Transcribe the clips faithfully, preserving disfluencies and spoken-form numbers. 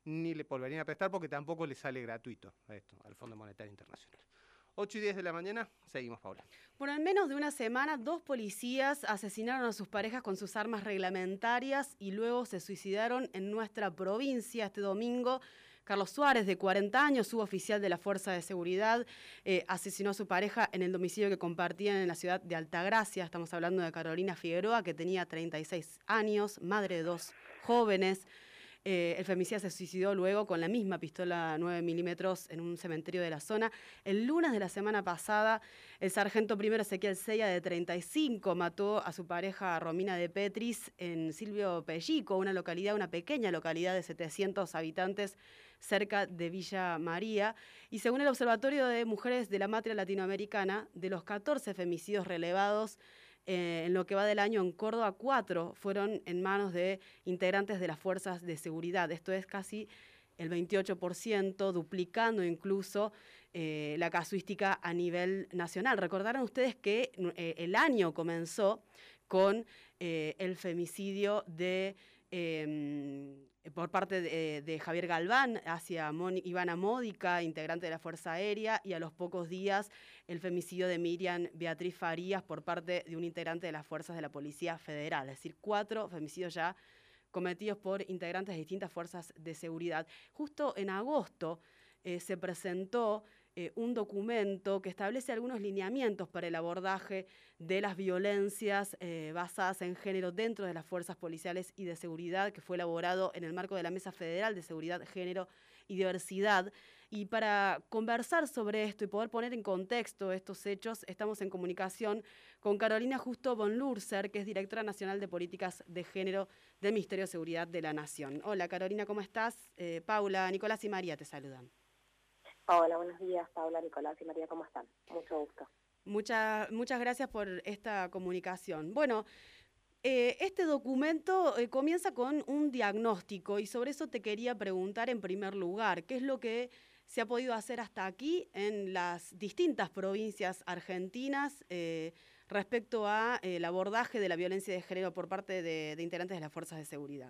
ni le volverían a prestar porque tampoco le sale gratuito a esto, al Fondo Monetario Internacional. ocho y diez de la mañana, seguimos, Paula. Bueno, en menos de una semana, dos policías asesinaron a sus parejas con sus armas reglamentarias y luego se suicidaron en nuestra provincia este domingo. Carlos Suárez, de cuarenta años, suboficial de la Fuerza de Seguridad, eh, asesinó a su pareja en el domicilio que compartían en la ciudad de Altagracia. Estamos hablando de Carolina Figueroa, que tenía treinta y seis años, madre de dos jóvenes. Eh, el femicida se suicidó luego con la misma pistola nueve milímetros en un cementerio de la zona. El lunes de la semana pasada, el sargento primero Ezequiel Seya, de treinta y cinco, mató a su pareja Romina de Petris en Silvio Pellico, una localidad, una pequeña localidad de setecientos habitantes cerca de Villa María. Y según el Observatorio de Mujeres de la Matria Latinoamericana, de los catorce femicidios relevados Eh, en lo que va del año en Córdoba, cuatro fueron en manos de integrantes de las fuerzas de seguridad. Esto es casi el veintiocho por ciento, duplicando incluso eh, la casuística a nivel nacional. Recordarán ustedes que eh, el año comenzó con eh, el femicidio de... Eh, por parte de, de Javier Galván hacia Moni, Ivana Módica, integrante de la Fuerza Aérea, y a los pocos días el femicidio de Miriam Beatriz Farías por parte de un integrante de las fuerzas de la Policía Federal. Es decir, cuatro femicidios ya cometidos por integrantes de distintas fuerzas de seguridad. Justo en agosto eh, se presentó eh, un documento que establece algunos lineamientos para el abordaje de las violencias eh, basadas en género dentro de las fuerzas policiales y de seguridad, que fue elaborado en el marco de la Mesa Federal de Seguridad, Género y Diversidad. Y para conversar sobre esto y poder poner en contexto estos hechos, estamos en comunicación con Carolina Justo von Lurzer, que es directora nacional de políticas de género del Ministerio de Seguridad de la Nación. Hola Carolina, ¿cómo estás? Eh, Paula, Nicolás y María te saludan. Hola, buenos días, Paula, Nicolás y María, ¿cómo están? Mucho gusto. Mucha, muchas gracias por esta comunicación. Bueno, eh, este documento eh, comienza con un diagnóstico y sobre eso te quería preguntar en primer lugar, ¿qué es lo que se ha podido hacer hasta aquí en las distintas provincias argentinas eh, respecto a eh, el abordaje de la violencia de género por parte de, de integrantes de las fuerzas de seguridad?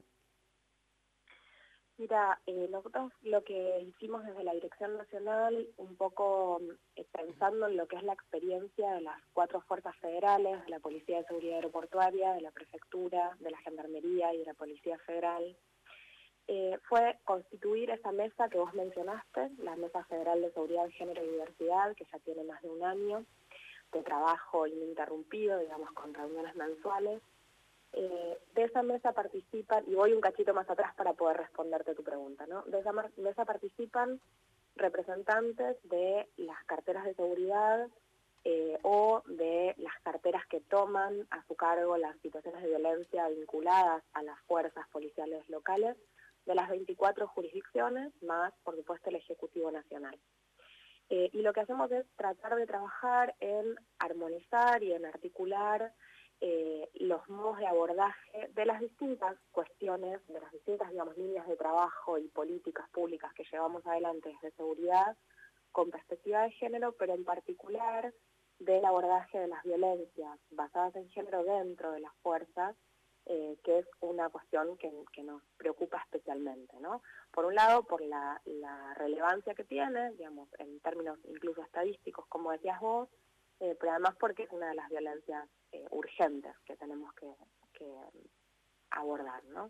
Mira, eh, nosotros lo que hicimos desde la Dirección Nacional, un poco eh, pensando en lo que es la experiencia de las cuatro fuerzas federales, de la Policía de Seguridad Aeroportuaria, de la Prefectura, de la Gendarmería y de la Policía Federal, eh, fue constituir esa mesa que vos mencionaste, la Mesa Federal de Seguridad, Género y Diversidad, que ya tiene más de un año de trabajo ininterrumpido, digamos, con reuniones mensuales. Eh, de esa mesa participan, y voy un cachito más atrás para poder responderte tu pregunta, ¿no? De esa mesa participan representantes de las carteras de seguridad eh, o de las carteras que toman a su cargo las situaciones de violencia vinculadas a las fuerzas policiales locales de las veinticuatro jurisdicciones, más, por supuesto, el Ejecutivo Nacional. Eh, y lo que hacemos es tratar de trabajar en armonizar y en articular Eh, los modos de abordaje de las distintas cuestiones, de las distintas, digamos, líneas de trabajo y políticas públicas que llevamos adelante desde seguridad con perspectiva de género, pero en particular del abordaje de las violencias basadas en género dentro de las fuerzas, eh, que es una cuestión que, que nos preocupa especialmente, ¿no? Por un lado, por la, la relevancia que tiene, digamos, en términos incluso estadísticos, como decías vos, eh, pero además porque es una de las violencias Eh, urgentes que tenemos que, que abordar, ¿no?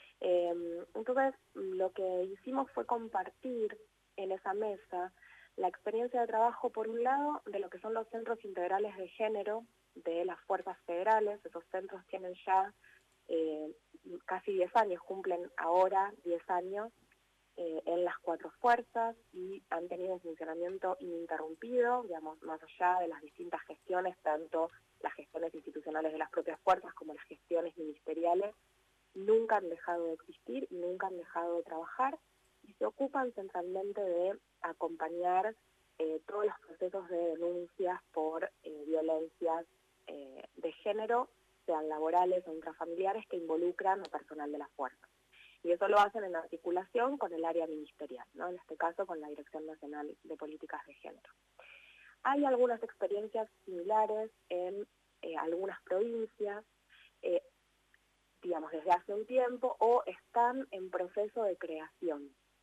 Eh, entonces, lo que hicimos fue compartir en esa mesa la experiencia de trabajo, por un lado, de lo que son los centros integrales de género de las fuerzas federales. Esos centros tienen ya eh, casi diez años, cumplen ahora diez años eh, en las cuatro fuerzas y han tenido un funcionamiento ininterrumpido, digamos, más allá de las distintas gestiones, tanto las gestiones institucionales de las propias fuerzas como las gestiones ministeriales, nunca han dejado de existir y nunca han dejado de trabajar y se ocupan centralmente de acompañar eh, todos los procesos de denuncias por eh, violencias eh, de género, sean laborales o intrafamiliares, que involucran al personal de las fuerzas. Y eso lo hacen en articulación con el área ministerial, ¿no? En este caso con la Dirección Nacional de Políticas de Género. Hay algunas experiencias similares en eh, algunas provincias, eh, digamos, desde hace un tiempo, o están en proceso de creación.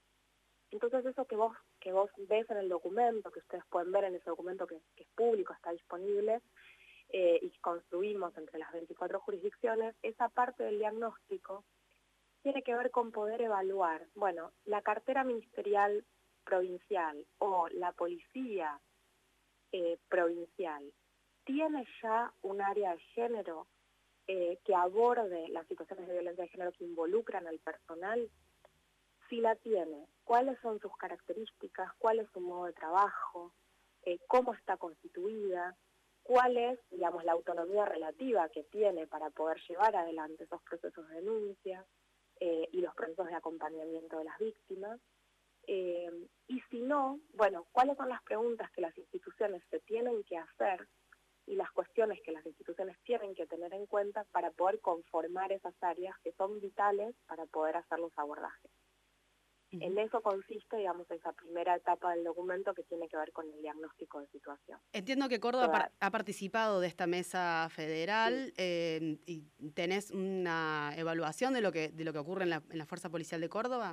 Entonces eso que vos, que vos ves en el documento, que ustedes pueden ver en ese documento que, que es público, está disponible, eh, y que construimos entre las veinticuatro jurisdicciones, esa parte del diagnóstico tiene que ver con poder evaluar, bueno, la cartera ministerial provincial o la policía eh, provincial tiene ya un área de género eh, que aborde las situaciones de violencia de género que involucran al personal. Si la tiene, cuáles son sus características, cuál es su modo de trabajo, eh, cómo está constituida, cuál es, digamos, la autonomía relativa que tiene para poder llevar adelante esos procesos de denuncia eh, y los procesos de acompañamiento de las víctimas. Eh, y si no, bueno, cuáles son las preguntas que las instituciones se tienen que hacer y las cuestiones que las instituciones tienen que tener en cuenta para poder conformar esas áreas que son vitales para poder hacer los abordajes. Uh-huh. En eso consiste, digamos, esa primera etapa del documento que tiene que ver con el diagnóstico de situación. Entiendo que Córdoba par- ha participado de esta mesa federal, sí. eh, y tenés una evaluación de lo que de lo que ocurre en la, en la Fuerza Policial de Córdoba.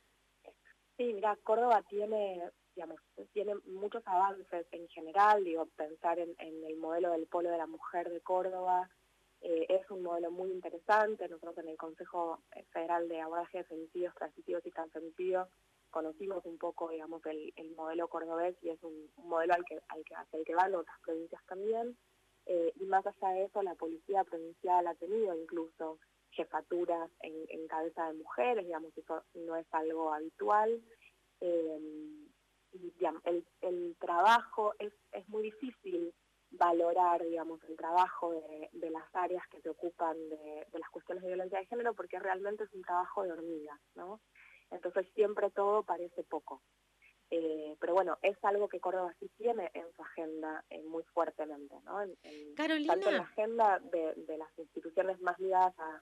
Sí, mira, Córdoba tiene, digamos, tiene muchos avances en general, digo, pensar en, en el modelo del Polo de la Mujer de Córdoba, eh, es un modelo muy interesante. Nosotros en el Consejo Federal de Abordaje de Femicidios, Transitivos y Transfemicidios conocimos un poco, digamos, el, el modelo cordobés y es un, un modelo al que, al que, hacia el que van otras provincias también, eh, y más allá de eso, la policía provincial ha tenido incluso jefaturas en, en cabeza de mujeres, digamos, eso no es algo habitual. Eh, y, digamos, el, el trabajo, es, es muy difícil valorar, digamos, el trabajo de, de las áreas que se ocupan de, de las cuestiones de violencia de género, porque realmente es un trabajo de hormiga, ¿no? Entonces siempre todo parece poco. Eh, pero bueno, es algo que Córdoba sí tiene en su agenda eh, muy fuertemente, ¿no? En, en, Carolina. Tanto en la agenda de, de las instituciones más ligadas a,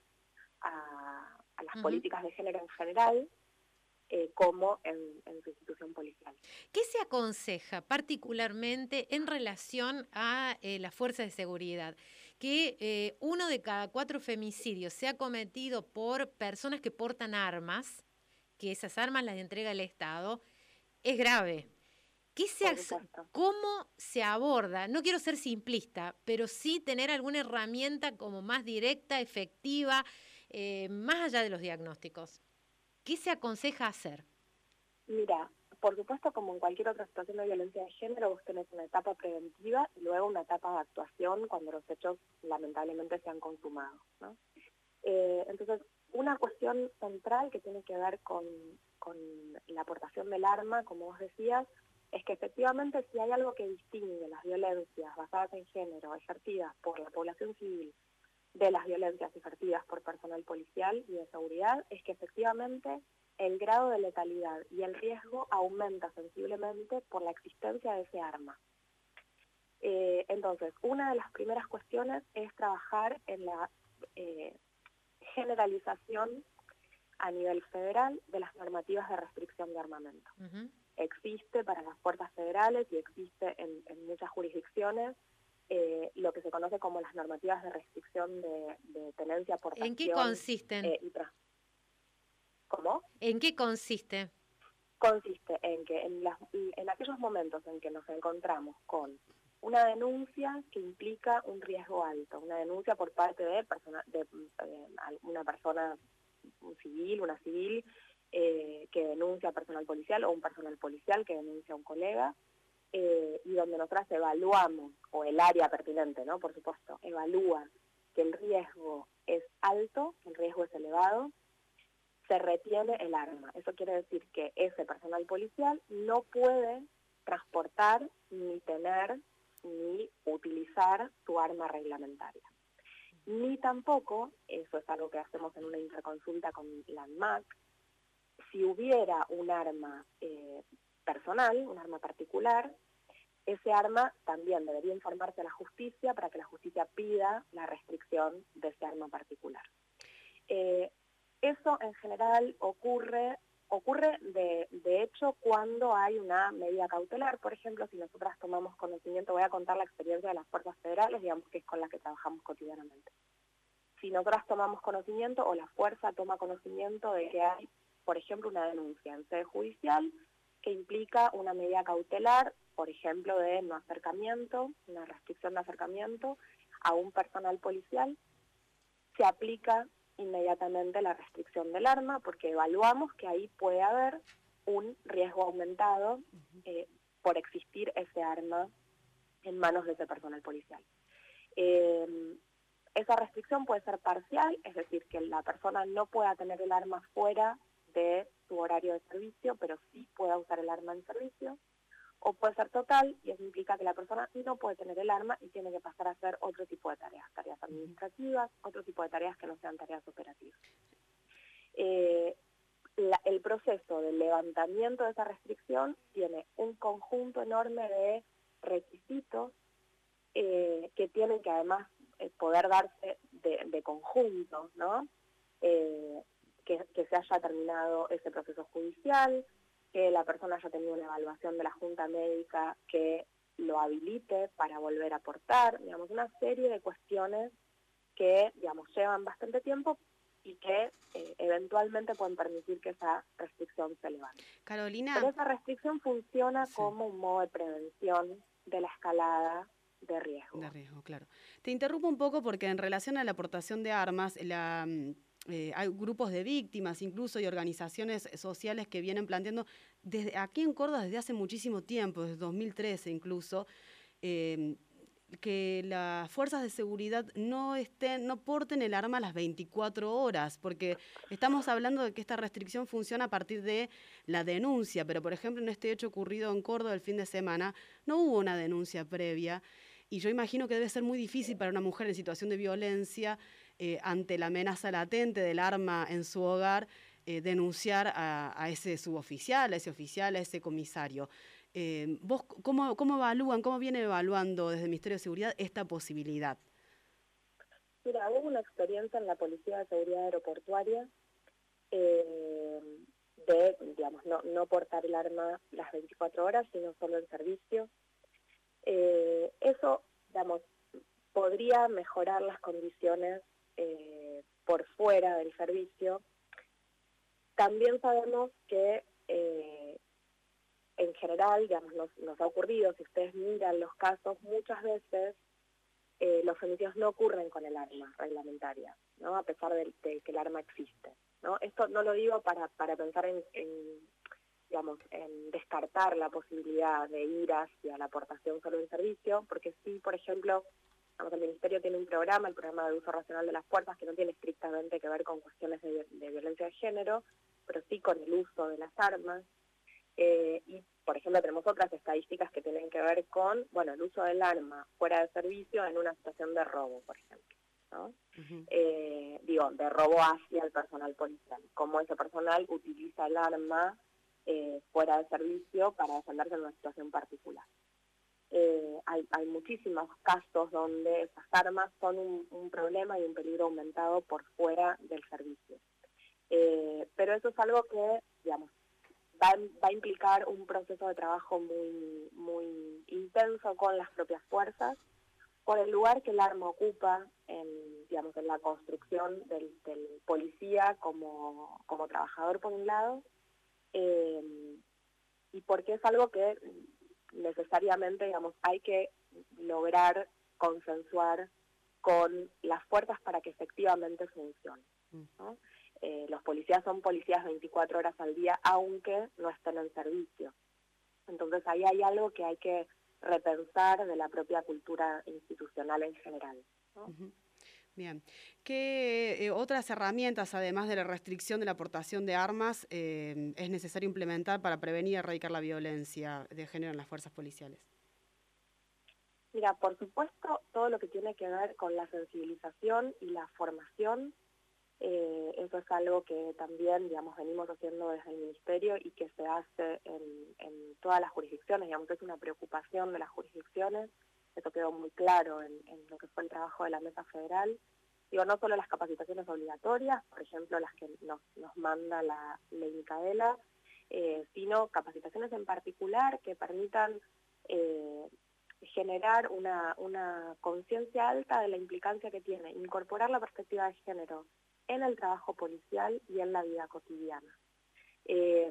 a, a las uh-huh. políticas de género en general, eh, como en, en su institución policial. ¿Qué se aconseja particularmente en relación a eh, las fuerzas de seguridad? Que eh, uno de cada cuatro femicidios sea cometido por personas que portan armas, que esas armas las entrega el Estado, es grave. ¿Qué se hace, ¿Cómo se aborda? No quiero ser simplista, pero sí tener alguna herramienta como más directa, efectiva, eh, más allá de los diagnósticos. ¿Qué se aconseja hacer? Mira, por supuesto, como en cualquier otra situación de violencia de género, vos tenés una etapa preventiva y luego una etapa de actuación cuando los hechos lamentablemente se han consumado, ¿no? Eh, entonces, una cuestión central que tiene que ver con, con la aportación del arma, como vos decías, es que efectivamente si hay algo que distingue las violencias basadas en género ejercidas por la población civil de las violencias ejercidas por personal policial y de seguridad, es que efectivamente el grado de letalidad y el riesgo aumenta sensiblemente por la existencia de ese arma. Eh, entonces, una de las primeras cuestiones es trabajar en la eh, generalización a nivel federal de las normativas de restricción de armamento. Uh-huh. Existe para las fuerzas federales y existe en, en muchas jurisdicciones eh, lo que se conoce como las normativas de restricción de, de tenencia, portación. ¿En qué consisten? Eh, y tra- ¿Cómo? ¿En qué consiste? Consiste en que en, las, en aquellos momentos en que nos encontramos con una denuncia que implica un riesgo alto, una denuncia por parte de, persona, de eh, una persona, un civil, una civil, eh, que denuncia a personal policial o un personal policial que denuncia a un colega, eh, y donde nosotras evaluamos, o el área pertinente, ¿no? Por supuesto, evalúa que el riesgo es alto, que el riesgo es elevado, se retiene el arma. Eso quiere decir que ese personal policial no puede transportar, ni tener, ni utilizar su arma reglamentaria. Ni tampoco, eso es algo que hacemos en una interconsulta con la ANMAC, si hubiera un arma eh, personal, un arma particular, ese arma también debería informarse a la justicia para que la justicia pida la restricción de ese arma particular. Eh, eso en general ocurre, ocurre de, de hecho cuando hay una medida cautelar. Por ejemplo, si nosotras tomamos conocimiento, voy a contar la experiencia de las fuerzas federales, digamos que es con las que trabajamos cotidianamente. Si nosotras tomamos conocimiento o la fuerza toma conocimiento de que hay por ejemplo, una denuncia en sede judicial que implica una medida cautelar, por ejemplo, de no acercamiento, una restricción de acercamiento a un personal policial, se aplica inmediatamente la restricción del arma porque evaluamos que ahí puede haber un riesgo aumentado eh, por existir ese arma en manos de ese personal policial. Eh, esa restricción puede ser parcial, es decir, que la persona no pueda tener el arma fuera de su horario de servicio, pero sí pueda usar el arma en servicio, o puede ser total, y eso implica que la persona no puede tener el arma y tiene que pasar a hacer otro tipo de tareas, tareas administrativas, otro tipo de tareas que no sean tareas operativas. Eh, la, el proceso de levantamiento de esa restricción tiene un conjunto enorme de requisitos eh, que tienen que además eh, poder darse de, de conjunto, ¿no? Eh, que, que se haya terminado ese proceso judicial, que la persona haya tenido una evaluación de la Junta Médica que lo habilite para volver a aportar, digamos, una serie de cuestiones que, digamos, llevan bastante tiempo y que eh, eventualmente pueden permitir que esa restricción se levante. Carolina. Pero esa restricción funciona Sí. como un modo de prevención de la escalada de riesgo. De riesgo, claro. Te interrumpo un poco porque en relación a la aportación de armas, la, eh, hay grupos de víctimas incluso y organizaciones sociales que vienen planteando, desde aquí en Córdoba desde hace muchísimo tiempo, desde dos mil trece incluso, eh, que las fuerzas de seguridad no estén, no porten el arma a las veinticuatro horas, porque estamos hablando de que esta restricción funciona a partir de la denuncia, pero por ejemplo en este hecho ocurrido en Córdoba el fin de semana no hubo una denuncia previa, y yo imagino que debe ser muy difícil para una mujer en situación de violencia, eh, ante la amenaza latente del arma en su hogar, eh, denunciar a, a ese suboficial, a ese oficial, a ese comisario. Eh, ¿Vos cómo, cómo evalúan, cómo viene evaluando desde el Ministerio de Seguridad esta posibilidad? Mira, hubo una experiencia en la Policía de Seguridad Aeroportuaria eh, de, digamos, no, no portar el arma las veinticuatro horas, sino solo en servicio. Eh, eso, digamos, podría mejorar las condiciones eh, por fuera del servicio. También sabemos que eh, en general, digamos, nos, nos ha ocurrido, si ustedes miran los casos, muchas veces eh, los femicidios no ocurren con el arma reglamentaria, ¿no? A pesar de, de que el arma existe, ¿no? Esto no lo digo para, para pensar en, en, digamos, en descartar la posibilidad de ir hacia la aportación solo en servicio, porque sí, por ejemplo, digamos, el Ministerio tiene un programa, el programa de uso racional de las fuerzas, que no tiene estrictamente que ver con cuestiones de, de violencia de género, pero sí con el uso de las armas. Eh, y, por ejemplo, tenemos otras estadísticas que tienen que ver con, bueno, el uso del arma fuera de servicio en una situación de robo, por ejemplo, ¿no? Uh-huh. eh, digo, de robo hacia el personal policial, cómo ese personal utiliza el arma eh, fuera de servicio para defenderse en una situación particular. Eh, hay, hay muchísimos casos donde esas armas son un, un problema y un peligro aumentado por fuera del servicio. Eh, pero eso es algo que, digamos, Va, va a implicar un proceso de trabajo muy, muy intenso con las propias fuerzas, por el lugar que el arma ocupa en, digamos, en la construcción del, del policía como, como trabajador por un lado, eh, y porque es algo que necesariamente, digamos, hay que lograr consensuar con las fuerzas para que efectivamente funcione, ¿no? Eh, los policías son policías veinticuatro horas al día, aunque no estén en servicio. Entonces ahí hay algo que hay que repensar de la propia cultura institucional en general, ¿no? Uh-huh. Bien. ¿Qué eh, otras herramientas, además de la restricción de la aportación de armas, eh, es necesario implementar para prevenir y erradicar la violencia de género en las fuerzas policiales? Mira, por supuesto, todo lo que tiene que ver con la sensibilización y la formación. Eh, eso es algo que también, digamos, venimos haciendo desde el Ministerio y que se hace en, en todas las jurisdicciones, digamos, que es una preocupación de las jurisdicciones. Eso quedó muy claro en, en lo que fue el trabajo de la Mesa Federal. Digo, no solo las capacitaciones obligatorias, por ejemplo, las que nos, nos manda la, la Micaela, eh, sino capacitaciones en particular que permitan eh, generar una, una conciencia alta de la implicancia que tiene incorporar la perspectiva de género en el trabajo policial y en la vida cotidiana. Eh,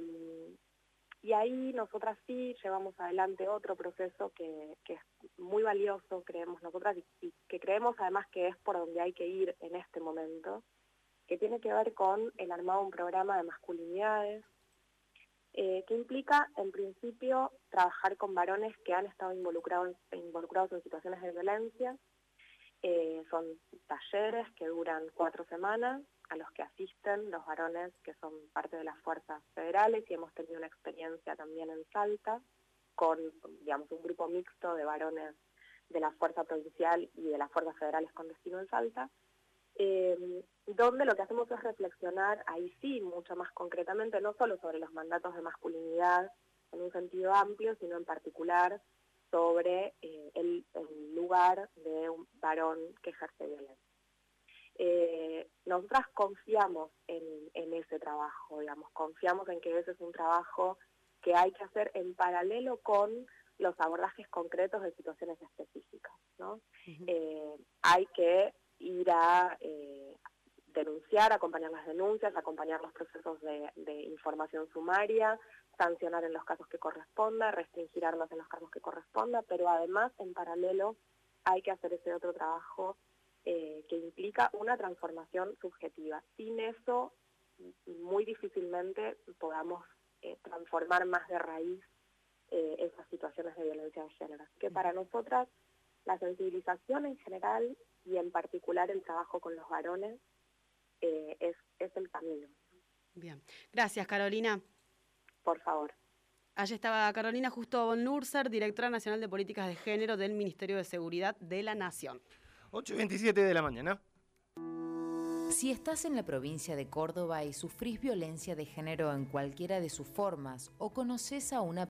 y ahí nosotras sí llevamos adelante otro proceso que, que es muy valioso, creemos nosotras, y, y que creemos además que es por donde hay que ir en este momento, que tiene que ver con el armado de un programa de masculinidades, eh, que implica, en principio, trabajar con varones que han estado involucrados, involucrados en situaciones de violencia. Eh, son talleres que duran cuatro semanas, a los que asisten los varones que son parte de las fuerzas federales, y hemos tenido una experiencia también en Salta, con, digamos, un grupo mixto de varones de la Fuerza Provincial y de las fuerzas federales con destino en Salta, eh, donde lo que hacemos es reflexionar, ahí sí, mucho más concretamente, no solo sobre los mandatos de masculinidad en un sentido amplio, sino en particular sobre eh, el, el lugar de un varón que ejerce violencia. Eh, nosotras confiamos en, en ese trabajo, digamos, confiamos en que ese es un trabajo que hay que hacer en paralelo con los abordajes concretos de situaciones específicas, ¿no? Uh-huh. eh, hay que ir a eh, denunciar, acompañar las denuncias, acompañar los procesos de, de información sumaria, sancionar en los casos que corresponda, restringir armas en los casos que corresponda, pero además, en paralelo, hay que hacer ese otro trabajo eh, que implica una transformación subjetiva. Sin eso, muy difícilmente podamos eh, transformar más de raíz eh, esas situaciones de violencia de género. Así que para nosotras, la sensibilización en general y en particular el trabajo con los varones eh, es, es el camino. Bien. Gracias, Carolina. Por favor. Allí estaba Carolina Justo von Lurzer, directora nacional de políticas de género del Ministerio de Seguridad de la Nación. ocho y veintisiete de la mañana. Si estás en la provincia de Córdoba y sufrís violencia de género en cualquiera de sus formas o conoces a una